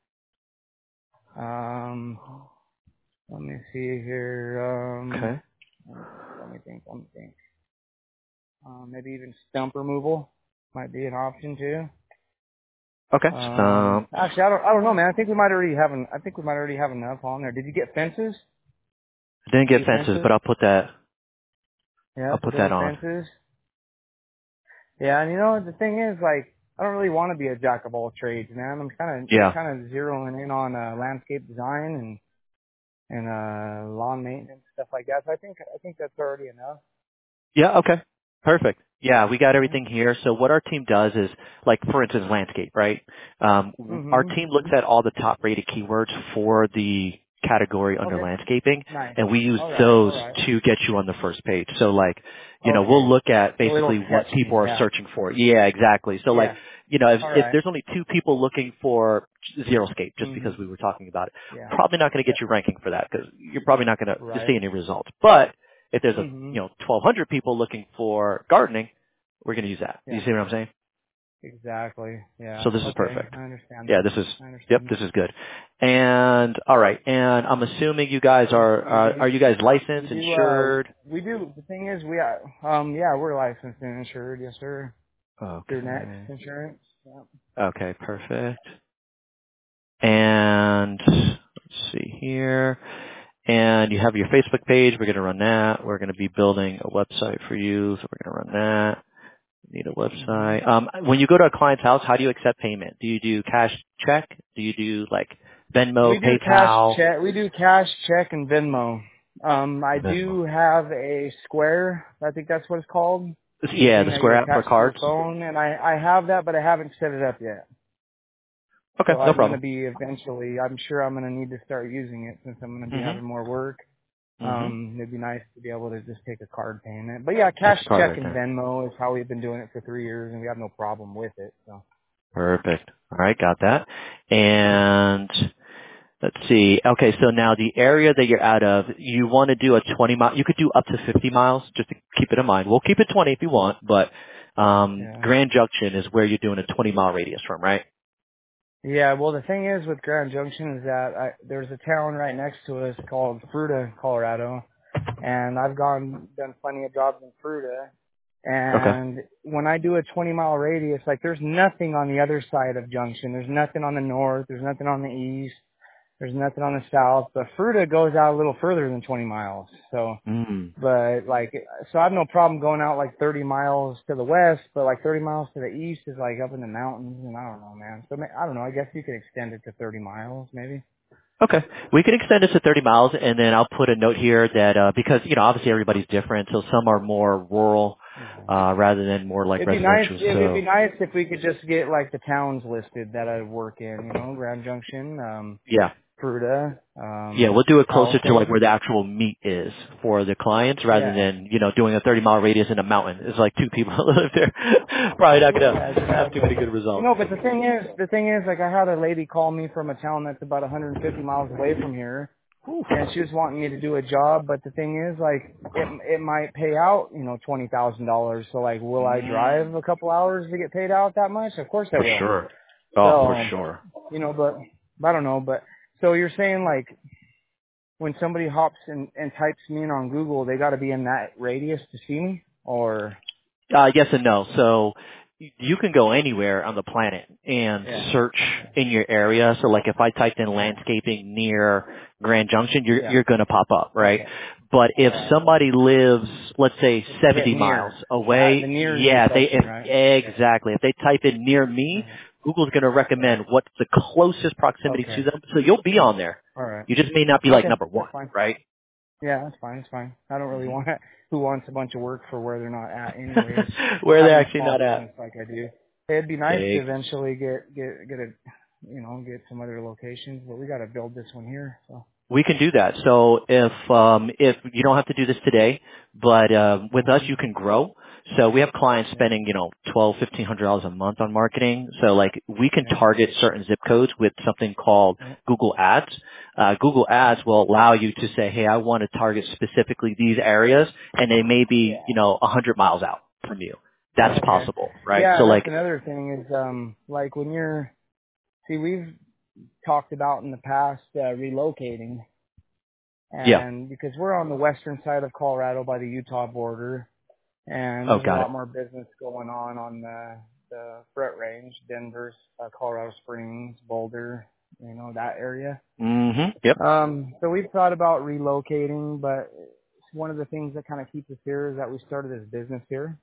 Um, let me see here. Um, Okay. let me think. Let me think. Um, maybe even stump removal might be an option too. Okay. Um, Stumps. actually, I don't. I don't know, man. I think we might already have. An, I think we might already have enough on there. Did you get fences? Didn't You get do fences, fences? but I'll put that Yeah, I'll we're put that doing on. fences. Yeah, and you know the thing is, like, I don't really want to be a jack of all trades, man. I'm kind of Yeah. kind of zeroing in on uh, landscape design and and uh, lawn maintenance stuff like that. So I think I think that's already enough. Yeah, okay. Perfect. Yeah, we got Mhm. everything here. So what our team does is, like, for instance, landscape, right? Um, w- our Mhm. team looks at all the top rated keywords for the category under Okay. landscaping, Nice. and we use All right. All those right. to get you on the first page. So, like, you know, we'll Okay. look at So it'll basically what catch people me. are Yeah. searching for. Yeah, exactly. So, like, Yeah. you know, if, All if right. there's only two people looking for Xeroscape, just because Mhm. we were talking about it, Yeah. probably not going to Yep. get you ranking for that because you're probably not going to Right. see any results. But if there's a, Mhm. you know, twelve hundred people looking for gardening, we're going to use that. You Yeah. see what I'm saying? Exactly. So Yeah. this is Okay. perfect. I understand Yeah, that. this is, I yep, understand this that. is good. And, alright, and I'm assuming you guys are, are, are you guys We licensed, do. Uh, insured? we do. The thing is, we are. Um. Yeah, we're licensed and insured. Yes, sir. Through Next Okay. Insurance. Yeah. Okay, perfect. And, let's see here. And you have your Facebook page. We're going to run that. We're going to be building a website for you, so we're going to run that. Need a Mhm. website. Um, when you go to a client's house, how do you accept payment? Do you do cash check? Do you do like Venmo, We do cash PayPal? check. We do cash check and Venmo. Um. I Venmo. do have a Square. I think that's what it's called. The Yeah, thing the that you Square app for attach to your cards. phone, and I I have that, but I haven't set it up yet. Okay, So no I'm going to problem. be eventually, I'm sure I'm going to need to start using it since I'm going to be hmm having more work. Mm-hmm. Um, it'd be nice to be able to just take a card payment. But yeah, cash Just a card check right and there. Venmo is how we've been doing it for three years, and we have no problem with it. So Perfect. All right, got that. And let's see. Okay, so now the area that you're out of, you want to do a twenty mile. You could do up to fifty miles, just to keep it in mind. We'll keep it twenty if you want, but um, yeah. Grand Junction is where you're doing a twenty mile radius from, right? Yeah, well, the thing is with Grand Junction is that I, there's a town right next to us called Fruita, Colorado, and I've gone done plenty of jobs in Fruita. Okay. And when I do a twenty mile radius, like there's nothing on the other side of Junction. There's nothing on the north. There's nothing on the east. There's nothing on the south. But Fruita goes out a little further than twenty miles. So. Mm. But like, so I have no problem going out like thirty miles to the west, but like thirty miles to the east is like up in the mountains, and I don't know, man. So ma- I don't know. I guess you could extend it to thirty miles, maybe. Okay. We can extend it to thirty miles, and then I'll put a note here that, uh, because, you know, obviously everybody's different, so some are more rural, Yeah. uh, rather than more like It'd be nice. residential, It'd be so, nice if we could just get like the towns listed that I work in. You know, Grand Junction, um, yeah. Fruita, Yeah, um, we'll do it closer to like Palisade. where the actual meet is for the clients rather Yeah. than, you know, doing a thirty mile radius in a mountain. It's like two people live there. Probably not going Yeah, to have too many exactly. good You results. know, but the thing is, the thing is, like I had a lady call me from a town that's about one hundred fifty miles away from here, Whew. and she was wanting me to do a job, but the thing is, like, it it might pay out, you know, twenty thousand dollars. So, like, will I drive Mm, a couple hours to get paid out that much? Of course I for will. sure. Oh, for So, sure. you know, but I don't know. But so you're saying like when somebody hops and and types me in on Google, they got to be in that radius to see me, or Uh, yes and no. So y- you can go anywhere on the planet and yeah, search okay, in your area. So like if I typed in okay, landscaping near Grand Junction, you're, yeah, you're going to pop up, right? okay, But all if right. somebody lives, let's say It's the seventy miles near. That the away, near is the yeah, they, question, if, right? exactly. If they type in near me, Right. Google's going to Right. recommend what's the closest proximity Okay. to them. So you'll be on there. All right. You just may not be like Okay. number That's one, fine. right? Yeah, that's fine. That's fine. I don't really hmm want who wants a bunch of work for where they're not at anyways. Where they're Having a actually small not at. business like I do. It'd be nice to Ex- eventually get get get a you know, get some other locations, but we gotta build this one here. So We can do that. So if um, if you don't have to do this today, but uh, with us mhm. you can grow. So we have clients Yeah. spending you know twelve, fifteen hundred dollars a month on marketing. So like we can Yeah. target certain zip codes with something called Yeah. Google Ads. Uh, Google Ads will allow you to say, hey, I want to target specifically these areas, and they may be Yeah. you know a hundred miles out from you. That's Okay. possible, right? Yeah, So that's like, another thing is um like when you're see we've talked about in the past uh, relocating. yeah. And because we're on the western side of Colorado by the Utah border, and Oh, there's a got lot it. more business going on on the the Brett Range, Denver, uh, Colorado Springs, Boulder, you know, that area. Mm-hmm. Yep. Um, so we've thought about relocating, but one of the things that kind of keeps us here is that we started this business here,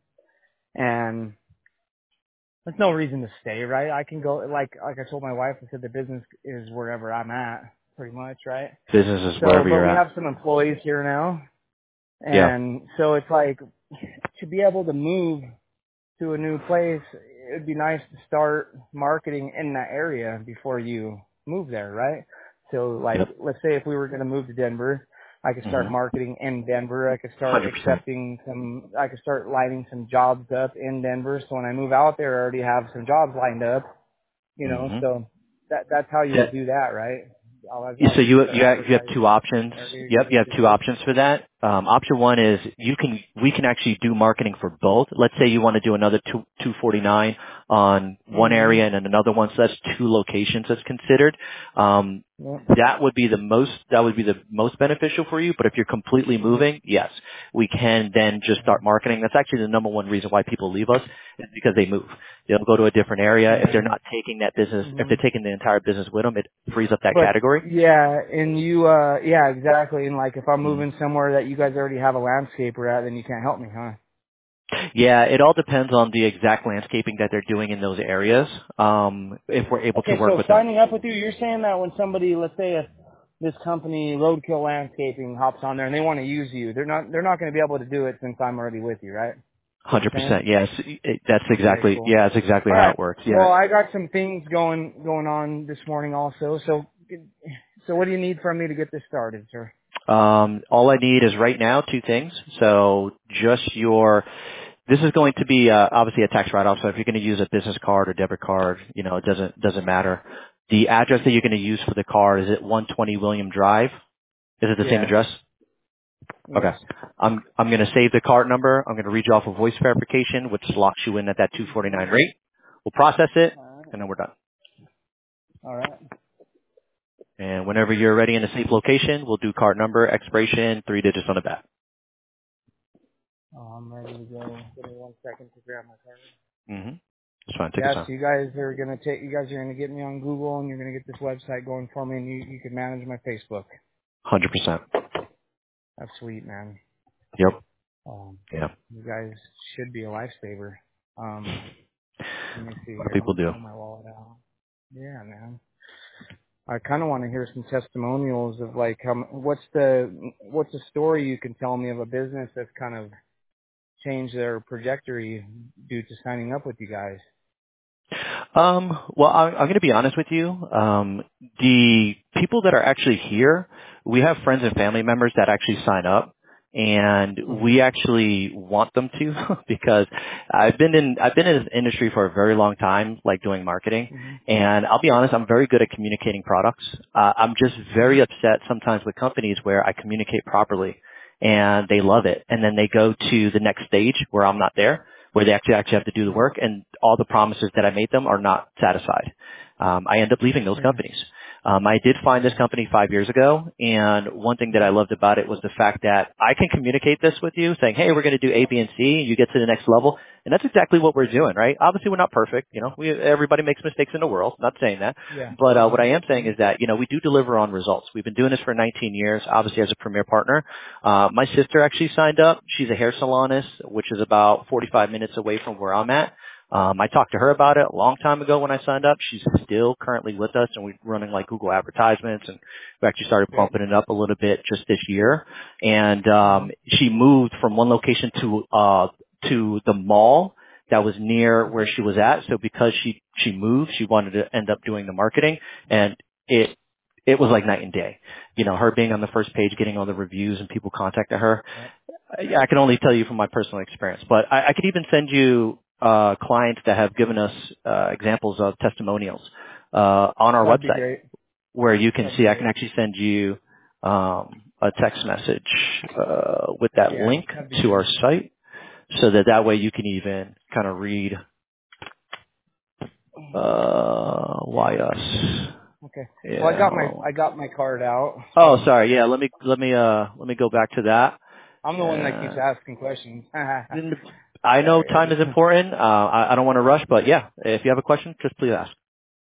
and there's no reason to stay, right? I can go, like like I told my wife, I said the business is wherever I'm at, pretty much, right? Business is So, wherever but you're we at. have some employees here now, Yeah. and so it's like to be able to move to a new place, it'd be nice to start marketing in that area before you move there, right? So like, Yep. let's say if we were going to move to Denver, I could start Mm-hmm. marketing in Denver. I could start Hundred percent. accepting some, I could start lining some jobs up in Denver. So when I move out there, I already have some jobs lined up, you know, Mm-hmm. so that, that's how you Yeah. would do that, right? As Yeah, long so as you you start you have, you have two advertising options. the area you're Yep, you moving have to. two options for that. Um, option one is you can we can actually do marketing for both. Let's say you want to do another two two forty nine on one Mm-hmm. area and then another one, so that's two locations that's considered. Um, Yeah. that would be the most that would be the most beneficial for you. But if you're completely moving, yes, we can then just start marketing. That's actually the number one reason why people leave us is because they move. They'll go to a different area. If they're Yeah. not taking that business, if Mm-hmm. they're taking the entire business with them, it frees up that But category. yeah, and you, uh, yeah, exactly. And like, if I'm Mm. moving somewhere that you guys already have a landscaper at, then you can't help me, huh? Yeah, it all depends on the exact landscaping that they're doing in those areas. Um, if we're able to Okay, work so with them. signing up with you, you're saying that when somebody, let's say, if this company, Roadkill Landscaping, hops on there and they want to use you, they're not, they're not going to be able to do it since I'm already with you, right? That's what you're Hundred saying? percent. Yes, it, that's Very exactly. cool. Yeah, that's exactly All how right. it works. Well, Yeah. I got some things going going on this morning also. So, so what do you need from me to get this started, sir? Um, all I need is right now two things. So just your, this is going to be uh, obviously a tax write-off. So if you're going to use a business card or debit card, you know, it doesn't doesn't matter. The address that you're going to use for the card, is it one twenty William Drive? Is it the same Yes. address? Okay. Yes. I'm I'm going to save the card number. I'm going to read you off a voice verification, which locks you in at that two forty-nine rate. We'll process it, All right. and then we're done. All right. And whenever you're ready in a safe location, we'll do card number, expiration, three digits on the back. Oh, I'm ready to go. Give me one second to grab my card. Mm-hmm. That's fine. Take your Yes, time. you guys are gonna take. You guys are gonna get me on Google, and you're gonna get this website going for me, and you you can manage my Facebook. one hundred percent. That's sweet, man. Yep. Um, Yeah. you guys should be a lifesaver. Um, let me see Some here. Let people me do. pull my wallet out. Yeah, man. I kind of want to hear some testimonials of like how. m- What's the what's the story you can tell me of a business that's kind of changed their trajectory due to signing up with you guys? Um, well, I, I'm going to be honest with you. Um, the people that are actually here, we have friends and family members that actually sign up, and Mhm. we actually want them to because I've been in I've been in this industry for a very long time, like doing marketing. Mhm. And I'll be honest, I'm very good at communicating products. Uh, I'm just very Mhm. upset sometimes with companies where I communicate properly, and they love it, and then they go to the next stage where I'm not there, where they actually actually have to do the work, and all the promises that I made them are not satisfied. Um, I end up leaving those Yeah. companies. Um, I did find this Yeah. company five years ago, and one thing that I loved about it was the fact that I can communicate this with you, saying, "Hey, we're going to do A, B, and C," and you get to the next level, and that's exactly what we're doing, right? Obviously, we're not perfect. You know, we everybody makes mistakes in the world. Not saying that, Yeah. but uh, what I Mhm. am saying Mhm. is that you know we do deliver on results. We've been doing this for nineteen years, obviously as a premier partner. Uh, my sister actually signed up. She's a hair salonist, which is about forty-five minutes away from where I'm at. Um, I talked to her about it a long time ago when I signed up. She's still currently with us, and we're running like Google advertisements, and we actually started Good. bumping it up a little bit just this year. And um, Mhm. she moved from one location to uh, to the mall that was near where she was at. So because she she moved, she wanted to end up doing the marketing, and it it was like night and day. You know, her being on the first page, getting all the reviews, and people contacting her. Yep. I I can only tell you from my personal experience, but I, I could even send you uh, clients that have given us uh, examples of testimonials uh, on our That'd be website, great. where you can That'd be see. I can great. actually send you um, a text message uh, with that Yeah, link that'd be to our good. site, so that that way you can even kind of read uh, why us. Okay. Well, I Yeah. got my I got my card out. Oh, sorry. Yeah. Let me let me uh let me go back to that. I'm the one that keeps Uh, asking questions. I know Sorry. time is important. Uh, I, I don't want to rush, but yeah, if you have a question, just please ask.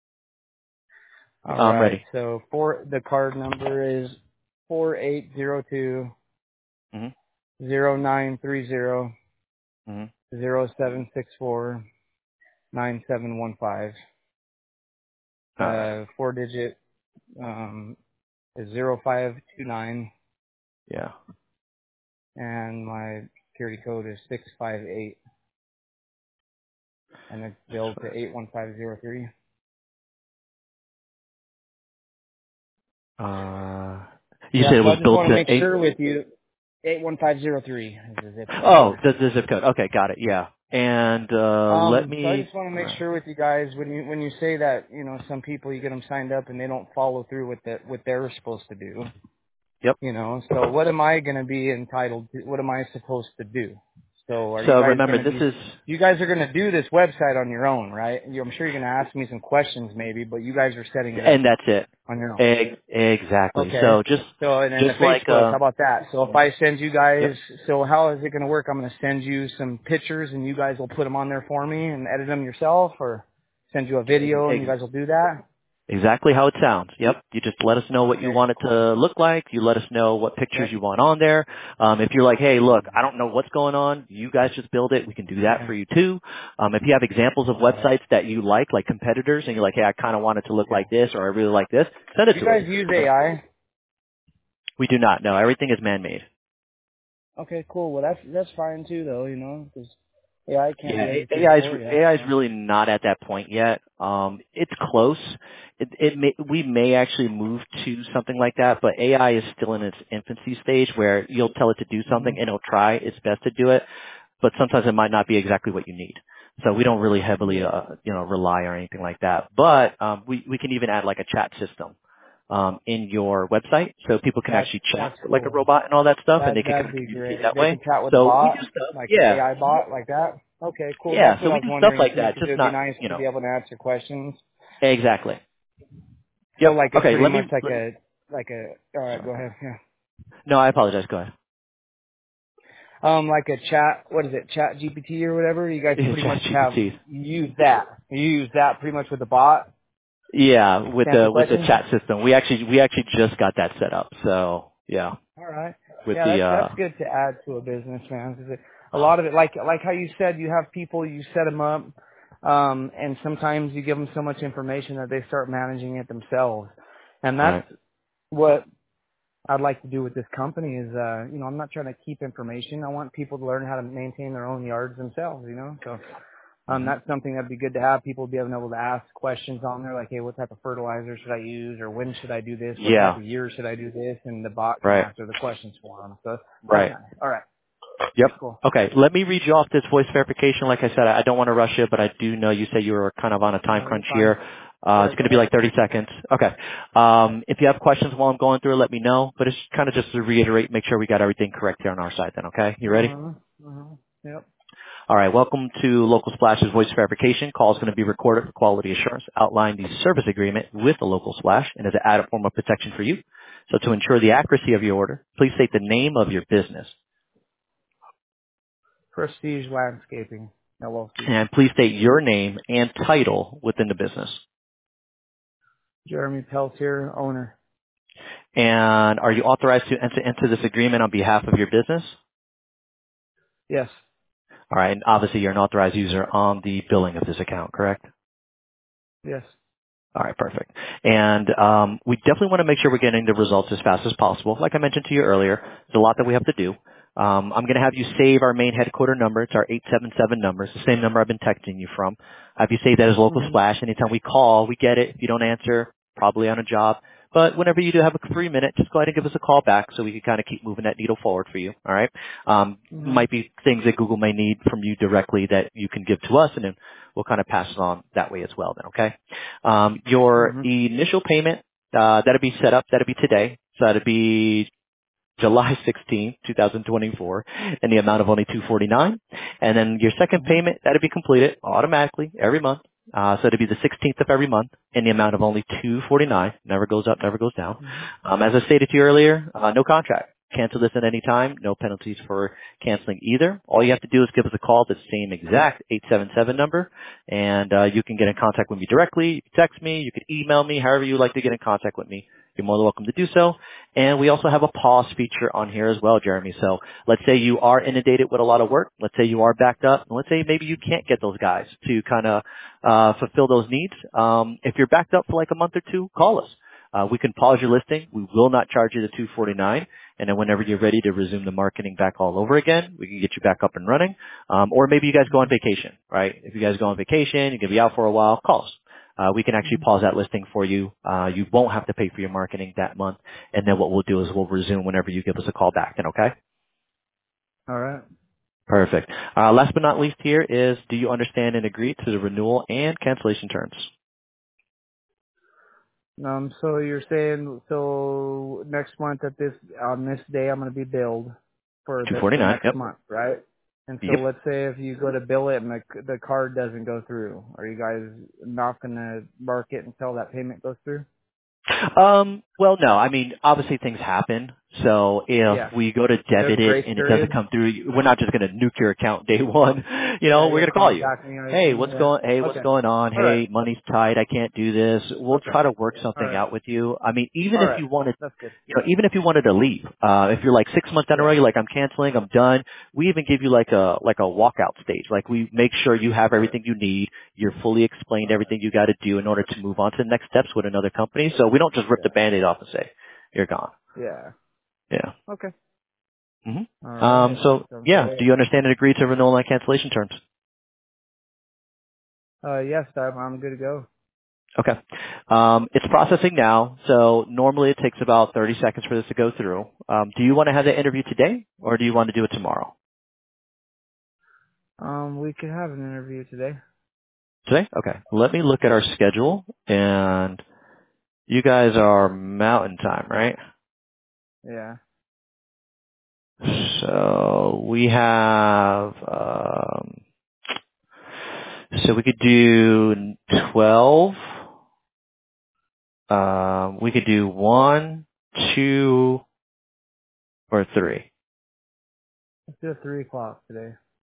All I'm right. ready. So for the card number is four eight zero two Mhm. zero nine three zero Mhm. zero seven six four nine seven one five. All right. The four digit um is zero five two nine, Yeah. and my security code is six five eight, and it's billed to eight one five zero three. Uh, you said Yeah, it so I was just built want to to make eight. sure with you, eight one five zero three is the zip code. Oh, the, the zip code. Okay, got it. Yeah. And uh let Um, so I me. just want to All make right. sure with you guys, when you when you say that, you know, some people you get them signed up and they don't follow through with the, what they're supposed to do, Yep. you know. So what am I going to be entitled to? What am I supposed to do? So are you So guys remember, going to this be? is, You guys are going to do this website on your own, right? You- I'm sure you're going to ask me some questions, maybe, but you guys are setting it up and that's it. on your own. Egg, exactly. Okay. So just, So, and then the just like, Facebook, how uh, about that? So if I send you guys, yep. so how is it going to work? I'm going to send you some pictures and you guys will put them on there for me and edit them yourself, or send you a Egg, video and you egg, guys will do that? Exactly how it sounds. Yep. You just let us know what you Okay, want it cool. to look like. You let us know what pictures Okay. you want on there. Um, if you're like, hey, look, I don't know what's going on. You guys just build it. We can do that Yeah. for you too. Um, if you have examples of Yeah. websites that you like, like competitors, and you're like, hey, I kind of want it to look Yeah. like this, or I really like this, send it Do you to us. guys use A I? We do not. No, everything is man-made. Okay, cool. Well, that's, that's fine too though, you know, because A I can't Yeah, do A- everything AI is for you. A I is So. really not at that point yet. Um, it's close. it, it may, we may actually move to something like that, but A I is still in its infancy stage where you'll tell it to do something Mhm. and it'll try its best to do it, but sometimes it might not be exactly what you need. So we don't really heavily, Yeah. uh, you know, rely or anything like that. But um, we we can even add like a chat system um, in your website, so people can That's actually chat that's like a cool. robot and all that stuff, and That they can kind that'd of be communicate great. that They way. can chat with the So we do bot, stuff, like an yeah, A I bot, like that. Okay, cool. yeah. That's So what I we was do stuff wondering like too, that, because it just would be not, nice you to know, be able to answer questions. exactly. So Yep. like a Okay. pretty Let me. much like Let, a like a. All right, sorry. go ahead. Yeah. No, I apologize. Go ahead. Um, like a chat. What is it? Chat G P T or whatever. You guys pretty much have ChatGPT. you use that. You use that pretty much with the bot Yeah, with to answer the with the questions. chat system, we actually we actually just got that set up. So yeah, All right. with Yeah, the that's uh, that's good to add to a business, man. 'Cause it, a lot of it, like like how you said, you have people, you set them up, um, and sometimes you give them so much information that they start managing it themselves, and that's right. what I'd like to do with this company. Is uh, you know, I'm not trying to keep information. I want people to learn how to maintain their own yards themselves. You know, so um, hmm that's something that'd be good to have. People be able to ask questions on there, like, hey, what type of fertilizer should I use, or when should I do this? What type Yeah. of year should I do this? And the bot can Right. answer the questions for them. So that's Right. nice. All right, Yep. cool. Okay. Let me read you off this voice verification. Like I said, I I don't want to rush it, but I do know you said you were kind of on a time No, you're crunch fine. here. Uh, Yeah, it's go going to be ahead. like thirty seconds. Okay. Um, if you have questions while I'm going through it, let me know. But it's kind of just to reiterate, make sure we got everything correct here on our side then, okay? You ready? Uh-huh. Uh-huh. Yep. All right. Welcome to Local Splash's voice verification. Call is going to be recorded for quality assurance. Outline the service agreement with the Local Splash and is an added form of protection for you. So to ensure the accuracy of your order, please state the name of your business. Prestige Landscaping, L L C. And please state your name and title within the business. Jeremy Peltier, owner. And are you authorized to enter into this agreement on behalf of your business? Yes. All right. And obviously you're an authorized user on the billing of this account, correct? Yes. All right, perfect. And um, we definitely want to make sure we're getting the results as fast as possible. Like I mentioned to you earlier, there's a lot that we have to do. Um, I'm going to have you save our main headquarter number. It's our eight seven seven number. It's the same number I've been texting you from. Have you save that as local Mm-hmm. splash. Anytime we call, we get it. If you don't answer, probably on a job. But whenever you do have a free minute, just go ahead and give us a call back so we can kind of keep moving that needle forward for you. All right. Um, Mm-hmm. might be things that Google may need from you directly that you can give to us, and then we'll kind of pass it on that way as well. Then, okay. Um, your Mm-hmm. initial payment, uh, that'll be set up, that'll be today. So that'll be July sixteenth, twenty twenty-four, in the amount of only two hundred forty-nine dollars. And then your second Mm-hmm. payment, that'll be completed automatically every month. Uh, so it'll be the sixteenth of every month in the amount of only two hundred forty-nine dollars. Never goes up, never goes down. Mm-hmm. Um, as I stated to you earlier, uh, no contract. Cancel this at any time. No penalties for canceling either. All you have to do is give us a call at the same exact eight seven seven number, and uh, you can get in contact with me directly. You can text me. You can email me. However you like to get in contact with me, you're more than welcome to do so. And we also have a pause feature on here as well, Jeremy. So let's say you are inundated with a lot of work. Let's say you are backed up. And let's say maybe you can't get those guys to kind of uh, fulfill those needs. Um, if you're backed up for like a month or two, call us. Uh, we can pause your listing. We will not charge you the two hundred forty-nine dollars. And then whenever you're ready to resume the marketing back all over again, we can get you back up and running. Um, or maybe you guys go on vacation, right? If you guys go on vacation, you're going to be out for a while, call us. Uh, we can actually Mm-hmm. pause that listing for you. Uh, you won't have to pay for your marketing that month. And then what we'll do is we'll resume whenever you give us a call back then, okay? All right. Perfect. Uh, last but not least here is, do you understand and agree to the renewal and cancellation terms? Um, so you're saying, so next month at this, on this day, I'm going to be billed for the, the two forty-nine. next Yep. month, right? And so Yep. let's say if you go to bill it and the, the card doesn't go through, are you guys not going to mark it until that payment goes through? Um, well, no. I mean, obviously things happen. So if Yeah. we go to There's debit a it grace and it doesn't period. come through, we're not just going to nuke your account day one. You know, Yeah, we're you'll going to call you. contact me, I Hey, assume. what's Yeah. going? Hey, what's Okay. going on? All right. Hey, money's tight. I can't do this. We'll Okay. try to work All something right. out with you. I mean, even All if right. you wanted, That's good. you know, even if you wanted to leave, uh, if you're like six months down the road, Yeah. you're like, I'm canceling, I'm done. We even give you like a like a walkout stage. Like we make sure you have All right. everything you need. You're fully explained All right. everything you got to do in order to move on to the next steps with another company. So we don't just rip the Yeah. band-aid off and say you're gone. Yeah. Yeah. Okay. All hmm Um. right. So Sounds yeah, great. do you understand and agree to renewal and cancellation terms? Uh, yes, I'm, I'm good to go. Okay. Um, it's processing now, so normally it takes about thirty seconds for this to go through. Um, do you want to have the interview today, or do you want to do it tomorrow? Um, we could have an interview today. Today? Okay. Let me look at our schedule, and you guys are Mountain Time, right? Yeah. So we have, um, so we could do twelve. Um, we could do one, two, or three. Let's do it three o'clock today.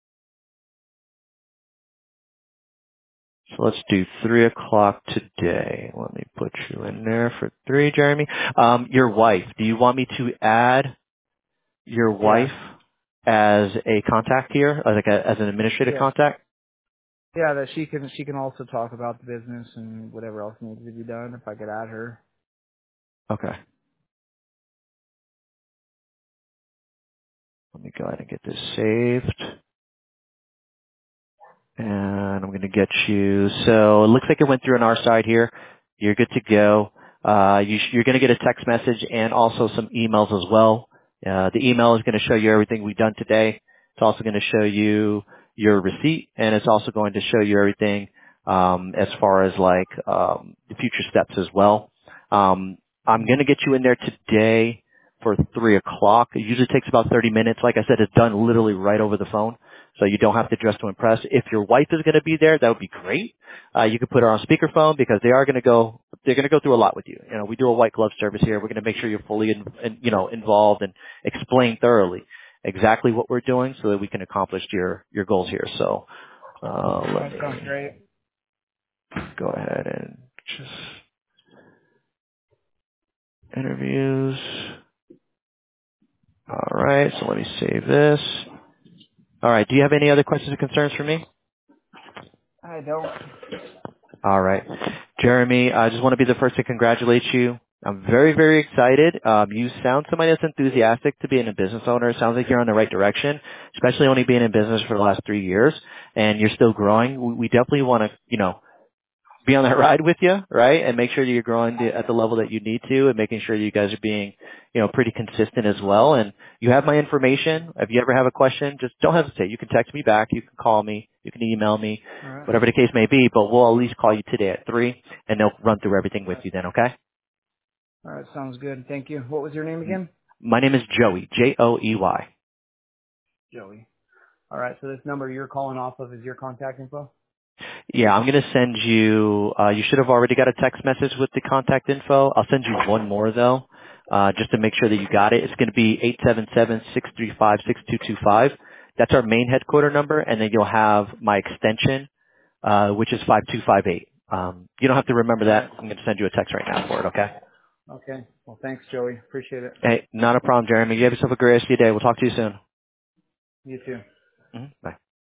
So let's do three o'clock today. Let me put you in there for three, Jeremy. Um, your wife. Do you want me to add your Yeah. wife as a contact here, as like a, as an administrative Yeah. contact? Yeah, that she can she can also talk about the business and whatever else needs to be done if I could add her. Okay. Let me go ahead and get this saved. And I'm going to get you. So it looks like it went through on our side here. You're good to go. Uh, you sh- you're going to get a text message and also some emails as well. Uh, the email is going to show you everything we've done today. It's also going to show you your receipt, and it's also going to show you everything um, as far as like um, the future steps as well. Um, I'm going Mhm. to get you in there today for three o'clock. It usually takes about thirty minutes. Like I said, it's done literally right over the phone. So you don't have to dress to impress. If your wife is going to be there, that would be great. Uh, you could put her on speakerphone because they are going to go, they're going to go through a lot with you. You know, we do a white glove service here. We're going to make sure you're fully, in, in, you know, involved and explain thoroughly exactly what we're doing so that we can accomplish your, your goals here. So, uh, let That sounds me great. go ahead and just interviews. All right. So let me save this. All right. Do you have any other questions or concerns for me? I don't. All right. Jeremy, I just want to be the first to congratulate you. I'm very, very excited. Um, you sound somebody that's enthusiastic to being a business owner. It sounds like you're on the right direction, especially only being in business for the last three years and you're still growing. We we definitely want to, you know, be on that ride with you, right? And make sure that you're growing to, at the level that you need to and making sure you guys are being, you know, pretty consistent as well. And you have my information. If you ever have a question, just don't hesitate. You can text me back. You can call me. You can email me, All right. whatever the case may be, but we'll at least call you today at three and they'll run through everything with you then, okay? All right, sounds good. Thank you. What was your name again? My name is Joey, J O E Y. Joey. All right, so this number you're calling off of is your contact info? Yeah, I'm going to send you, uh, you should have already got a text message with the contact info. I'll send you one more though, uh, just to make sure that you got it. It's going to be eight seven seven, six three five, six two two five. That's our main headquarter number, and then you'll have my extension, uh, which is five two five eight. Um, you don't have to remember All right. that. I'm going to send you a text right now for it, okay? Okay. Well, thanks, Joey. Appreciate it. Hey, not a problem, Jeremy. You have yourself a great rest of your day. We'll talk to you soon. You too. hmm Bye.